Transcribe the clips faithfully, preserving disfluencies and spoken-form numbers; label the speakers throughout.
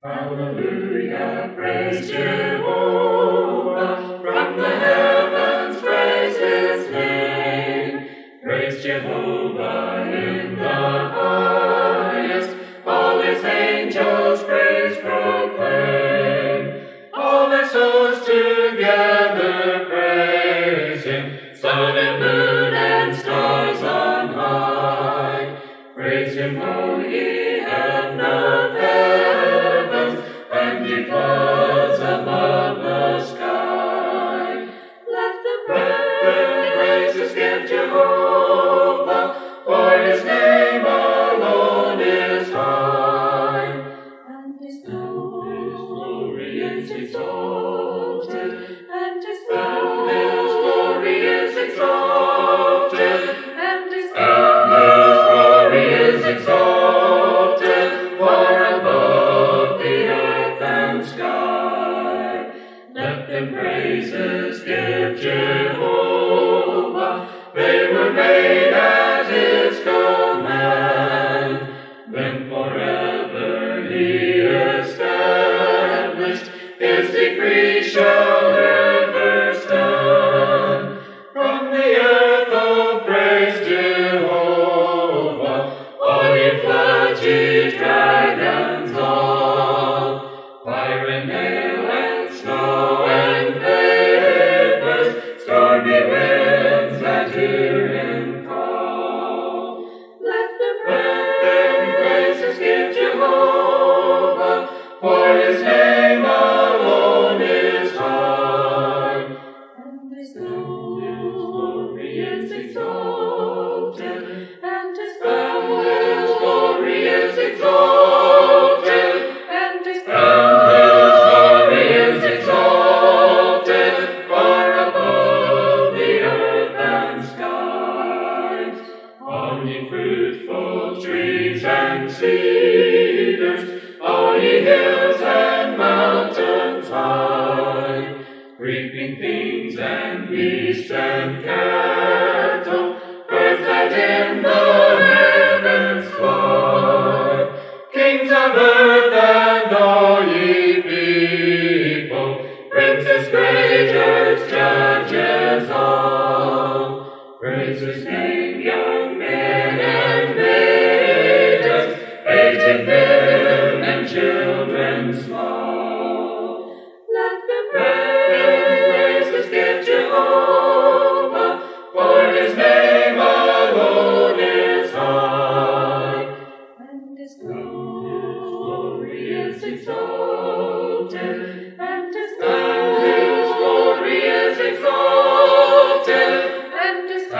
Speaker 1: Hallelujah, praise Jehovah, from the heavens praise His name. Praise Jehovah in the highest, all His angels praise proclaim. All His hosts together praise Him, sun and moon and stars on high. Praise Him, O ye heaven of heavens, and ye clouds above the sky. Let the praises give Jehovah, for His name alone is high. And His glory is exalted, and His glory is exalted, and His glory is exalted, far above the earth and sky. Let them praises give Jehovah, they were made at His command. Then forever He established, His decree shall ever stand. From the earth, oh, praise Jehovah, all ye floods, ye dragons all, fire and hail and snow and vapors, stormy winds that hear Him call. Let the praises give Jehovah, for His name alone is high. And His glory is exalted, and His glory is exalted, and His glory is exalted, far above the earth and sky. All ye fruitful trees and cedars, all ye hills and mountains high, creeping things and beasts and cattle, birds that in the heavens fly, kings of earth and all ye people, princes, greaters, judges all, praise His name, young men and maidens, aged men and children small. Let the praises give Jehovah, for His name alone is high. And His glory is exalted, and His glory is exalted, and His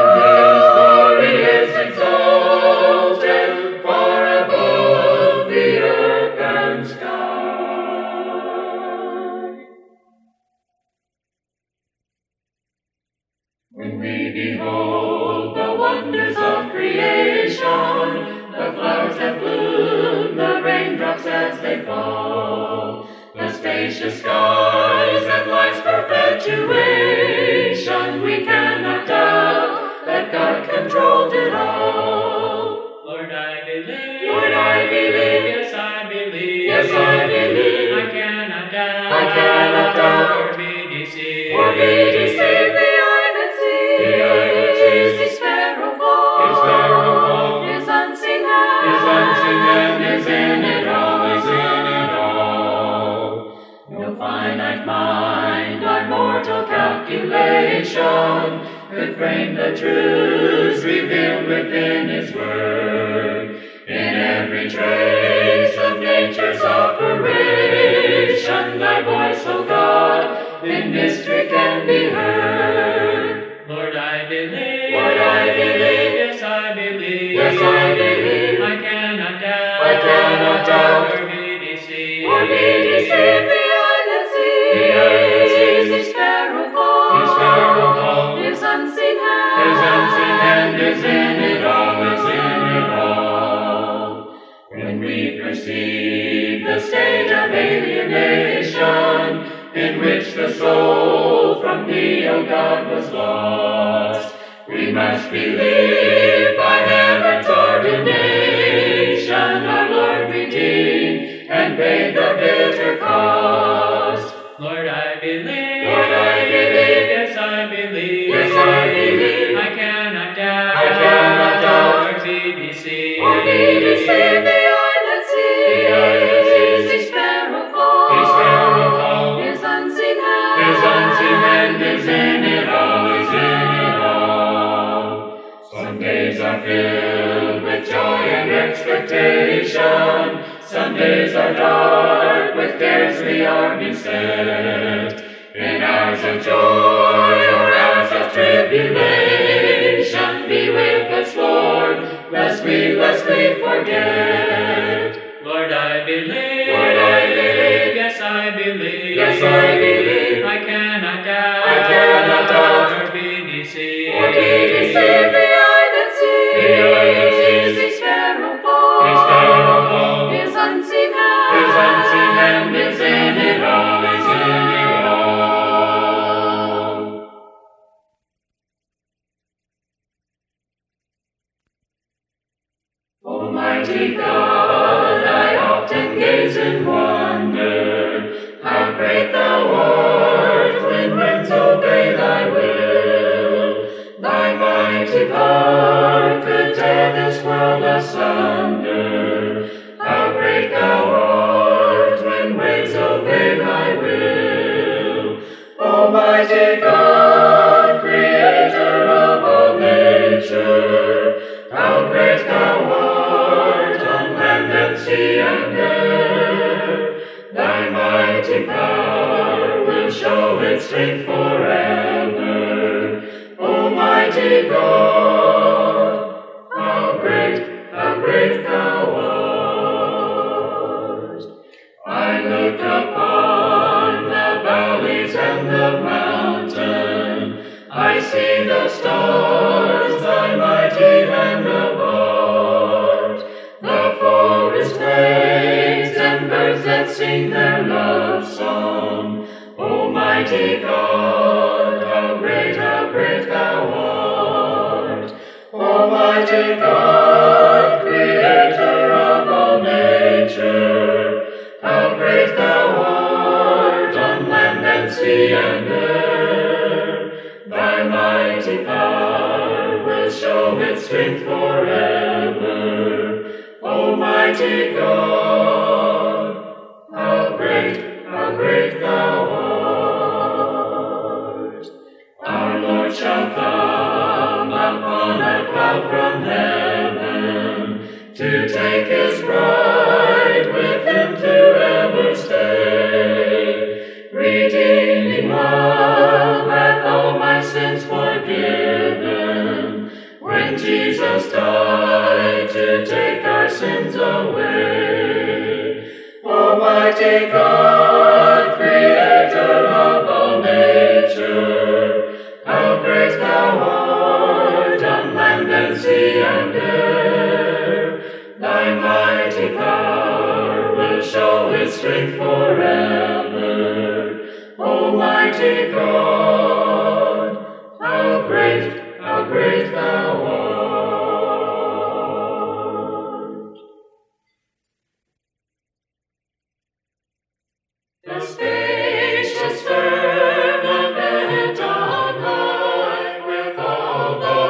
Speaker 1: glory is exalted, far above the earth and sky. When we behold the wonders of creation, the flowers that bloom, the raindrops as they fall, the spacious skies and life's perpetuation, we cannot doubt that God controlled it all.
Speaker 2: Lord, I believe.
Speaker 1: Lord, I believe.
Speaker 2: Yes, I believe.
Speaker 1: Yes, I believe.
Speaker 2: I cannot doubt.
Speaker 1: I cannot doubt.
Speaker 2: Or be deceived.
Speaker 1: Or be deceived. The eye that sees,
Speaker 2: The eye that sees
Speaker 1: His sparrow fall,
Speaker 2: His sparrow fall,
Speaker 1: His unseen hand,
Speaker 2: His unseen hand
Speaker 1: is in it all,
Speaker 2: is in it all.
Speaker 1: No finite mind or mortal calculation could frame the truths revealed within His word. In every trace of nature's operation, Thy voice, O God, in mystery can be heard.
Speaker 2: Lord, I believe.
Speaker 1: Lord, I believe.
Speaker 2: Yes, I believe.
Speaker 1: Yes, I believe.
Speaker 2: I cannot doubt.
Speaker 1: I cannot doubt.
Speaker 2: Or be deceived.
Speaker 1: Or be deceived. The eye that sees,
Speaker 2: The eye that sees.
Speaker 1: His sparrow fall,
Speaker 2: His sparrow fall,
Speaker 1: His unseen hand,
Speaker 2: His unseen hand
Speaker 1: is in it all, is in it all. When we perceive the state of alienation in which the soul from Thee, O God, was lost, we must believe by heaven's ordination our Lord redeemed and paid the temptation. Some days are dark, with cares we are beset. In hours of joy or hours of tribulation, be with us, Lord, lest we, lest we forget.
Speaker 2: Lord, I believe.
Speaker 1: Lord, I believe.
Speaker 2: Yes, I believe.
Speaker 1: Yes, I believe.
Speaker 2: I cannot doubt.
Speaker 1: I cannot doubt.
Speaker 2: Or be deceived.
Speaker 1: Or be deceived. The eye that sees. The eye that sees. His sparrow fall. His sparrow fall. His unseen hand. His unseen hand is in it all. Is in it all. Almighty God, I often gaze in wonder, how great thou art when winds obey thy will. Thy mighty power could tear this world asunder. How great thou art when waves obey thy will. Almighty God, creator of all nature, how great thou art on land and sea and air. Thy mighty power will show its strength forever. Almighty God, how great, how great thou art. I look upon the valleys and the mountain. I see the stars, thy mighty hand apart. The forest waves and birds that sing their love song. Almighty God, how great, how great thou art. Almighty God, creator of all nature, how great thou art on land and sea and air. Thy mighty power will show its strength forever. Almighty God, how great, how great thou art. Our Lord shall come upon a cloud from heaven, to take his bride with him to ever stay. Redeeming love hath all my sins forgiven, when Jesus died to take our sins away. Almighty God, creator of all nature, how great thou art on land and sea and air. Thy mighty power will show its strength forever. Almighty God, how great, how great thou art. The spacious firmament on high, with all the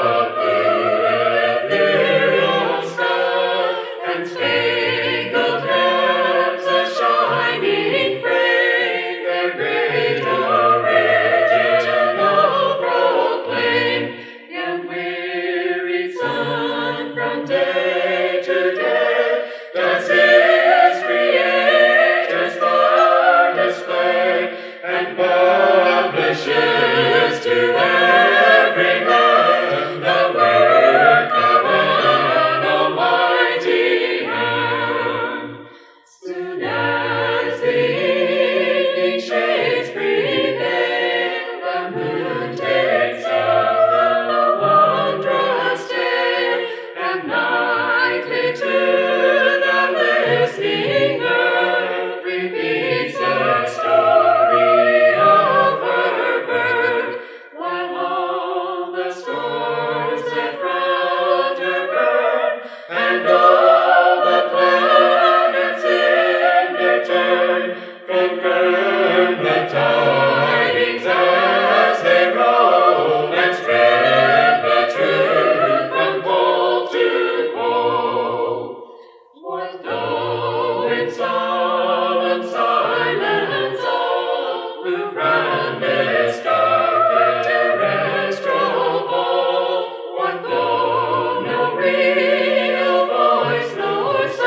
Speaker 1: ethereal sky, and spangled heavens a shining frame, their great original proclaim. The unwearied sun from day to day does his creator's power display, and publishes to every man the work of an almighty hand. Soon as the evening shades prevail, the moon takes up the wondrous tale, and nightly to the listening earth repeats the story of her birth, while all the stars that round her burn, and all the planets in their turn confirm the tidings as they roll, and spread the truth from pole to pole. What though in solemn silence all move round this dark and terrestrial ball? What though no real voice nor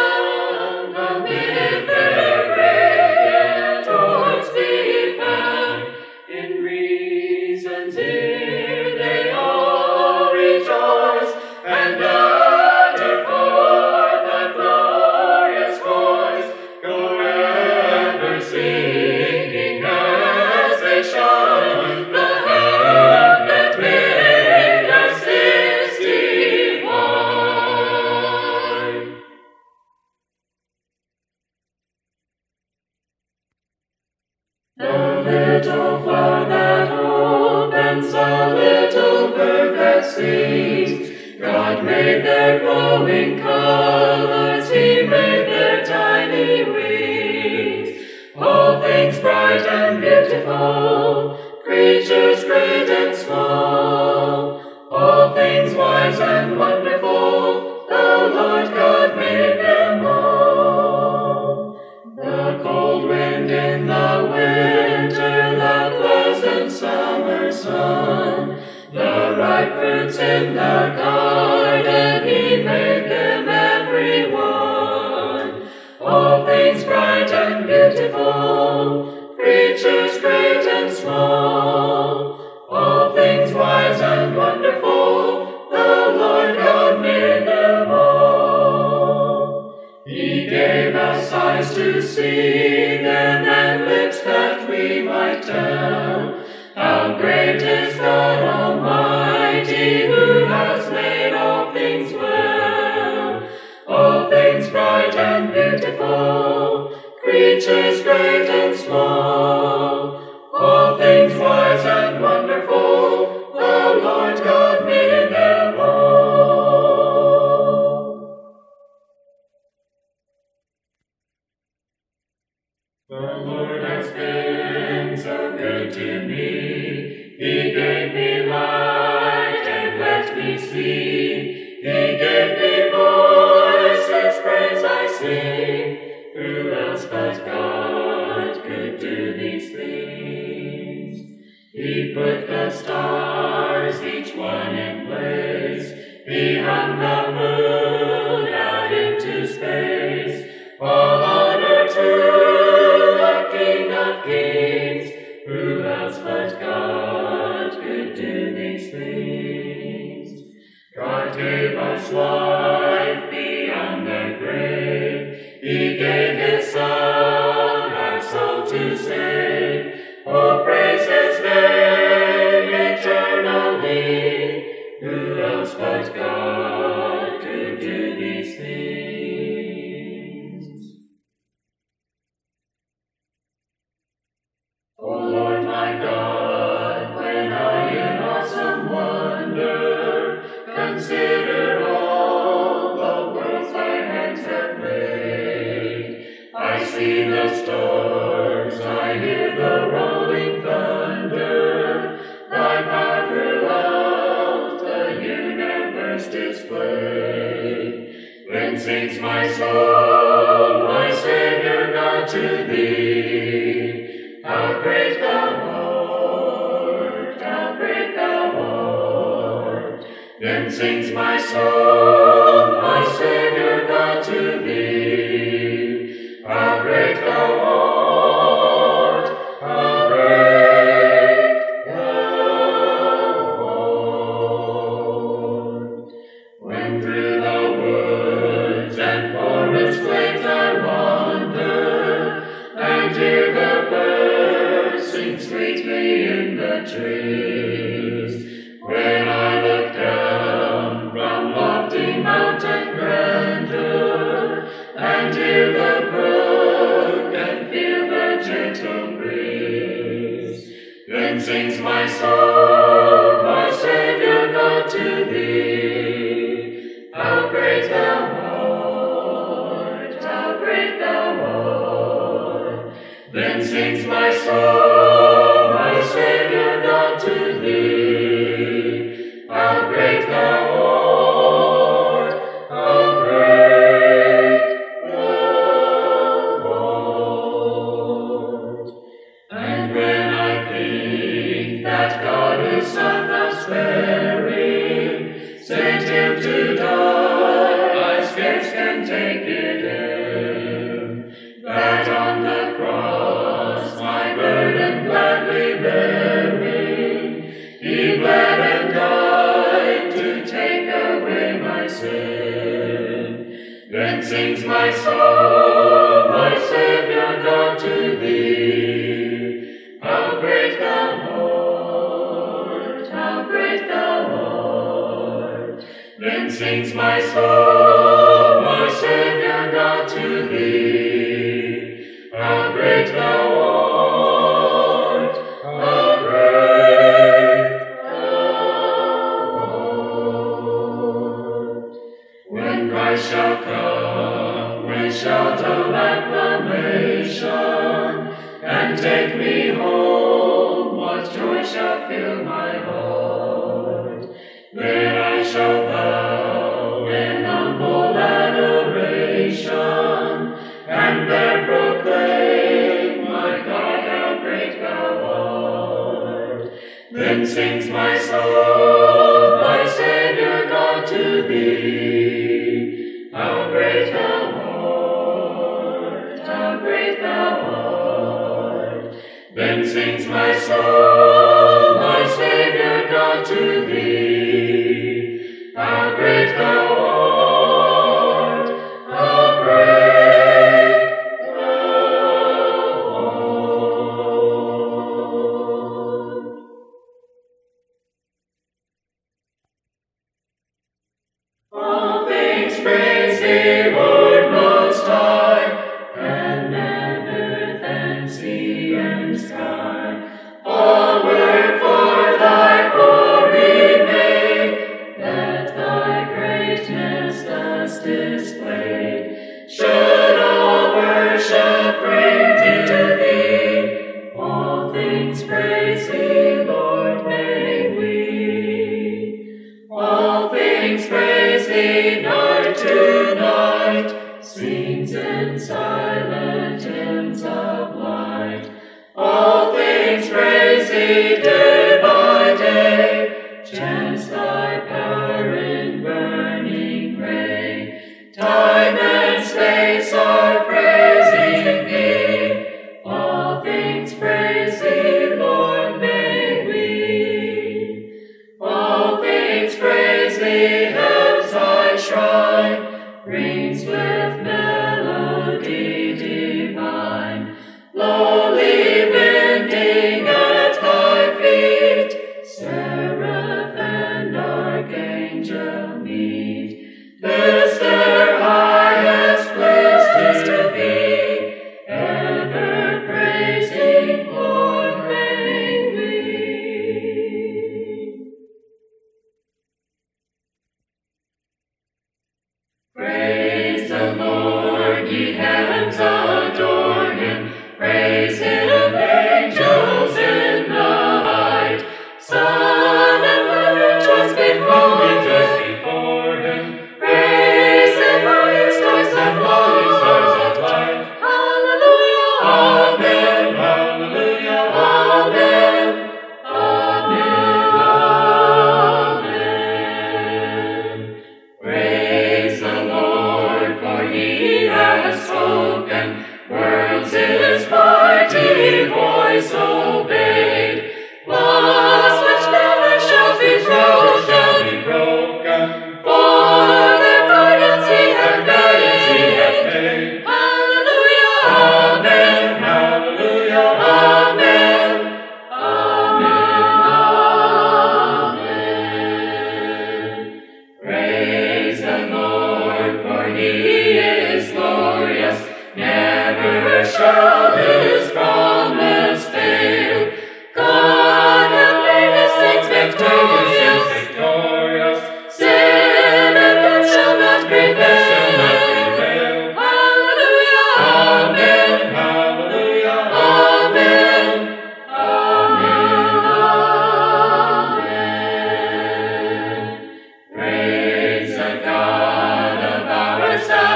Speaker 1: seas. God made their glowing colors, He made their tiny wings. All things bright and beautiful, creatures great and small, all things wise and wonderful, the Lord God made them all. The cold wind in the winter, the pleasant summer sun, the ripe fruits in the garden, He made them every one. All things bright and beautiful, creatures great and small, all things wise and wonderful, the Lord God made them all. He gave us eyes to see them and lips that we might tell how great is God Almighty, who has made all things well. All things bright and beautiful, creatures great and small, all things wise and wonderful, the Lord God made them all. The Lord has been so good to me. He gave me light and let me see. He gave me voice, His praise I sing. Who else but God could do these things? He put the stars, each one in place. He hung the moon out into space. All honor to the King of Kings. Who else but God could do these things? God gave us life beyond the grave. He gave His Son, our soul to save. Oh, praise His name eternally. Who else but God could do these things? Oh, Lord my God, when I in awesome wonder consider all the worlds Thy hands have made, I see the stars, I hear the rolling thunder, Thy power throughout the universe displayed. Then sings my soul, my Savior God, to Thee. How great Thou art, how great Thou art. Then sings my soul, my Savior God, to Thee. How great Thou art, how great Thou art. When through the woods and forest glades I wander, and hear the birds sing sweetly in the trees, when I look down from lofty mountain grandeur, and hear the brook and feel the gentle breeze, then sings my soul, my Savior God, to Thee. How great Thou art, how great Thou art. Then sings my soul, my Savior God, to Thee. How great Thou art, how great Thou art. And when I think that God His Son thus sparing sent Him to die, I scarce can take it in, that on the cross my burden gladly bearing, He bled and died to take away my sin. Then sings my soul, my Savior God, to Thee. How great Thou art, how great Thou art. Then sings my soul, my Savior God, to Thee. How great Thou art, how great Thou When Christ shall come with shout of acclamation, and take me home, what joy shall fill my heart? Then I shall bow in humble adoration, and there proclaim, my God, how great thou art. Then sings my soul, my Saviour God, to thee, how great thou art, how great thou art. Then sings my soul, my Saviour God, to thee, how great thou art, how great thou art. All things praise thee, Lord Most High, heaven and earth and sea and sky. All were for thy glory made, that thy greatness thus displayed. Should all worship bring to thee, all things praise thee, Lord, may we. All things praise thee, night to night, scenes in silent hymns of light. All things praise thee, day by day, chants thy power in burning ray. Time and space are praising thee, all things praise thee, Lord, may we. All things praise thee, heaven's thy shrine, rings with melody divine. Lowly bending at thy feet, seraph and archangel meet. This their highest place to be, ever praising, Lord, may we. Praise the Lord, ye heavens, adore him. Praise him, angels in the height. Sun and moon rejoice before him. Rejoice before him. Praise him, all ye stars that light. Stars that light. Hallelujah. Amen. Hallelujah. Amen. Amen. Amen. Praise the Lord, for he has spoken. Worlds his mighty voice obeyed. Laws which never shall be broken. Shall be broken. For their guidance he hath made. Hallelujah. Amen. Hallelujah. Amen. Amen. Amen. Praise the Lord, for he is glorious. Never shall his promise fail. God hath made his saints victorious. Victorious. Sin and death shall not prevail. Hallelujah. Amen. Hallelujah. Amen. Amen. Amen. Praise the God of our salvation.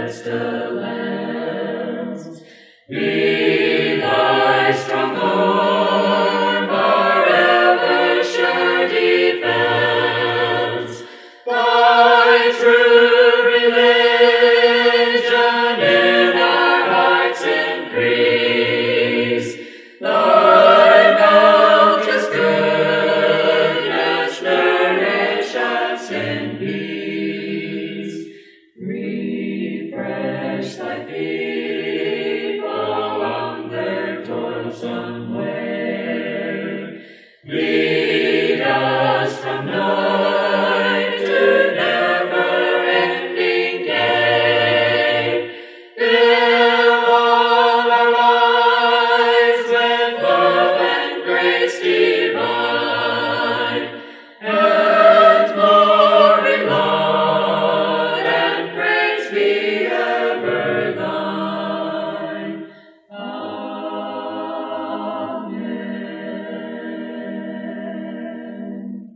Speaker 1: pestilence. Be thy strong arm our ever sure defense, thy true religion in our hearts increase, thy bounteous goodness nourish us in peace. Refresh thy people on their toilsome way. Lead us from night to never-ending day. Fill all our lives with love and grace divine, and glory, laud, and praise be ever thine. Amen.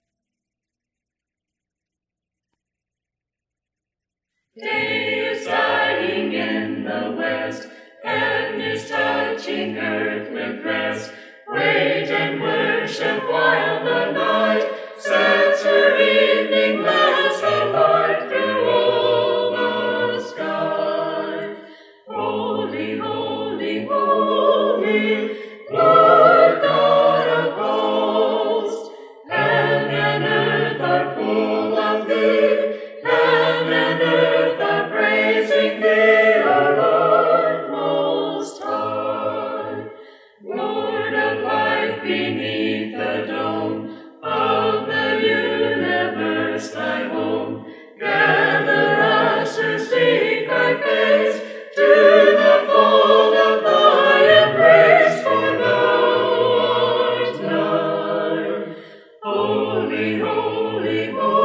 Speaker 1: Day is dying in the west, heaven is touching earth with rest. Wait and worship while the night sets her evening lamps alight through all the sky. Holy, holy, holy, Lord God of hosts, heaven and earth are full of thee. Heaven and earth are praising thee, O Lord Most High. Lord of life beneath the dome of the universe, thy home, gather us who seek thy face to the fold of thy embrace, for thou art nigh. Holy, holy,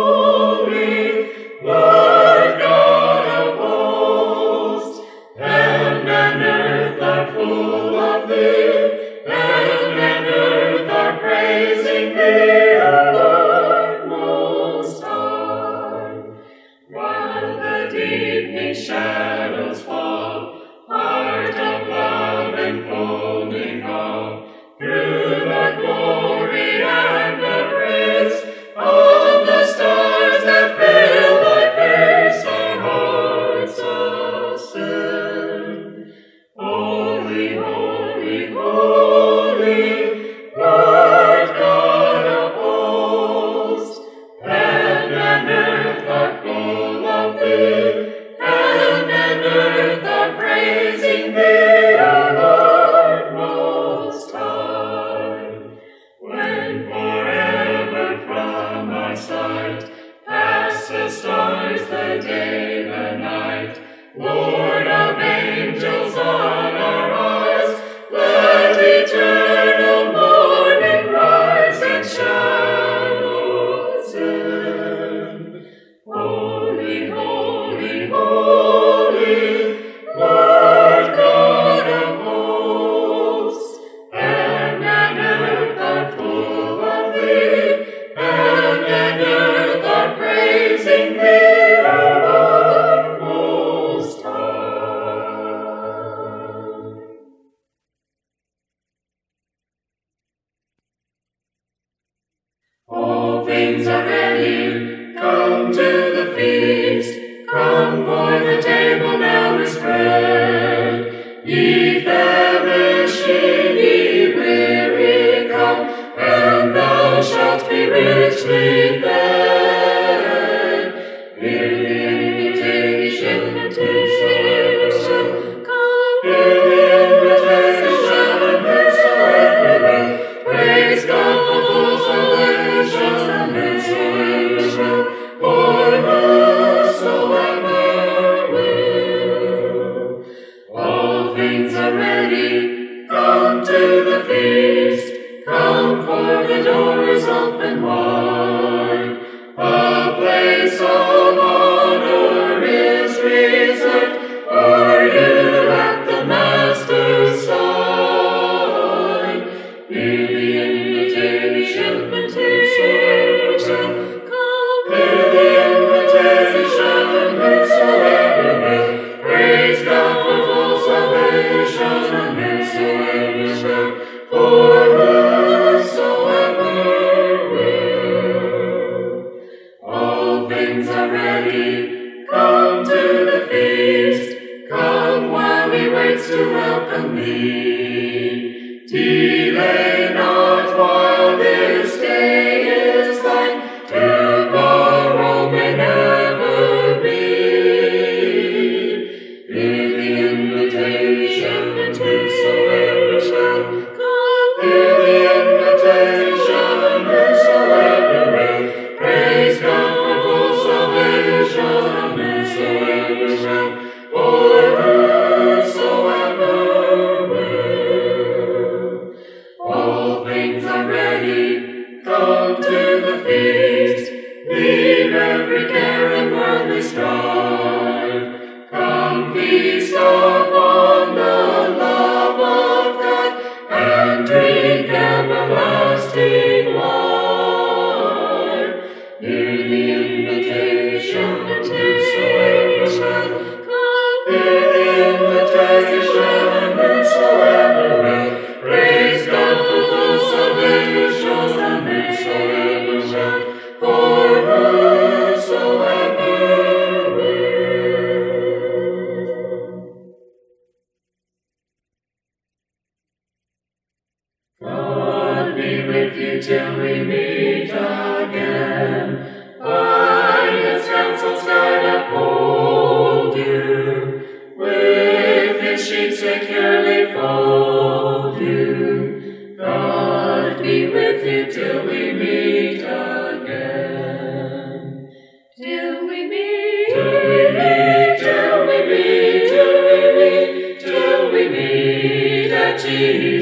Speaker 1: holy, Lord God of hosts, heaven and earth are full of thee. Heaven and earth are praising thee, O Lord Most High. While the deepening shadows fall, heart of love enfolding all, through the glory and the grace of the stars that fill thy face, our hearts ascend. Holy, holy, holy, Lord God of hosts, heaven and earth are full of thee. Heaven and earth are praising thee, O Lord Most High. When forever from our sight pass the stars, the day, the night, Lord of angels on our eyes, let eternal morning rise and shadows end. Holy, holy, holy, Lord God of hosts, heaven and earth are full of thee. Heaven and earth are praising thee, O Lord Most High. All things are ready, come to the feast. Come, for the table now is spread. Ye famishing, ye weary, come, and thou shalt be richly fed. Hear the invitation, invitation, come. Hear the invitation, and whosoever will, praise God for salvation, salvation, for whosoever will. All things are ready, come to the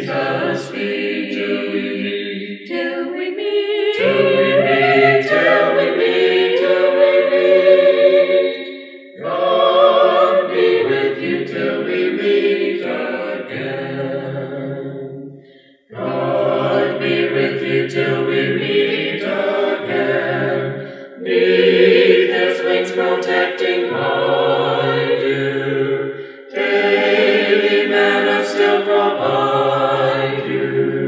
Speaker 1: Jesus' feet.
Speaker 2: Till we meet.
Speaker 1: Till we meet.
Speaker 2: Till we meet.
Speaker 1: Till we meet. Till we meet. God be with you till we meet again. God be with you till we meet again. Neath His wings protecting hide you. Daily manna still provide you.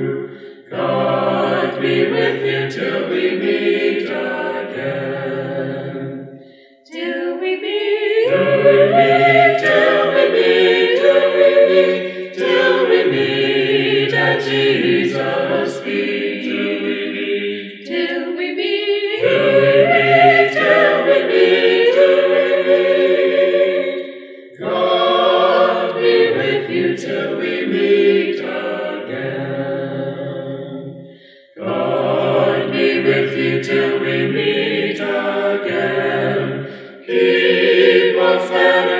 Speaker 1: God be with you till we meet again. Till we meet.
Speaker 2: Till we meet.
Speaker 1: Till we meet. Till we meet. Till we meet at Jesus' feet.
Speaker 2: Till we meet.
Speaker 1: Till we meet.
Speaker 2: Till we meet.
Speaker 1: Till we meet. Till we meet. God be with you till we meet again. God be with you till we meet again. Keep on standing.